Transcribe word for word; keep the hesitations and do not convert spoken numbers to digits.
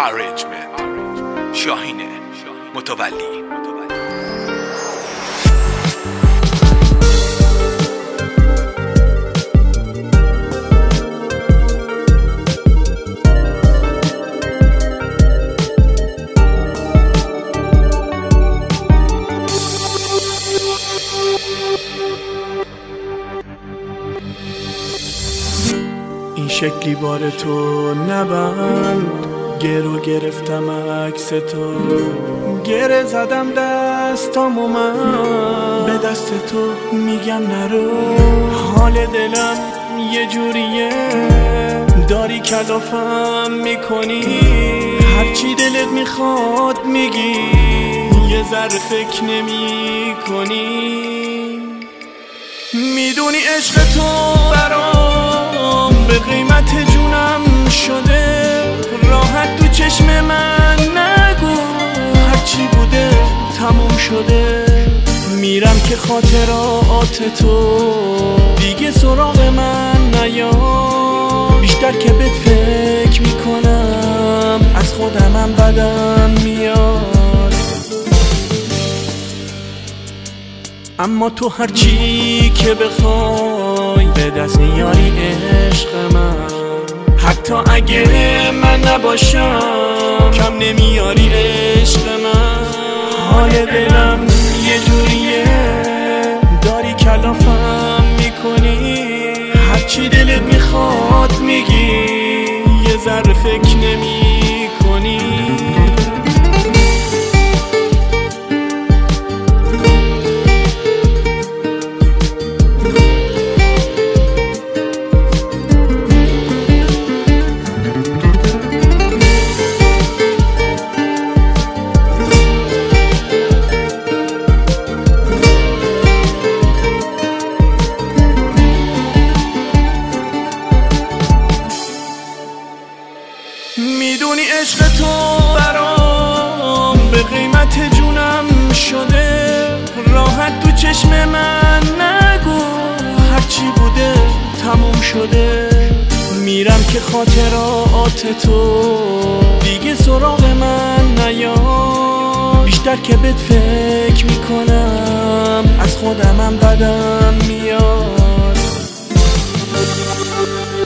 Arrangement شاهینه متولی. این شکلی بار تو نبند، گرو گرفتم عکس تو، گره زدم دستامو من به دست تو، میگم نرو. حال دلم یه جوریه، داری کلافم میکنی، هرچی دلت میخواد میگی، یه ذره فکر نمی کنی. میدونی عشق تو برام به قیمت جونم شده، راحت تو چشم من نگو، هرچی بوده تموم شده. میرم که خاطرات تو دیگه سراغ من نیا، بیشتر که بهت فکر میکنم از خودمم بدم میاد. اما تو هرچی که بخوای به دست میاری عشق من، حتی اگه من نباشم کم نمیاری عشق من. حال دلم یه جوریه، داری کلافم میکنی، هرچی دلت میخواد میگی، یه ذره فکر نمی کنی. میدونی عشق تو برام به قیمت جونم شده، راحت تو چشم من نگو، هرچی بوده تموم شده. میرم که خاطرات تو دیگه سراغ من نیا، بیشتر که بهت فکر میکنم از خودمم بدم میاد.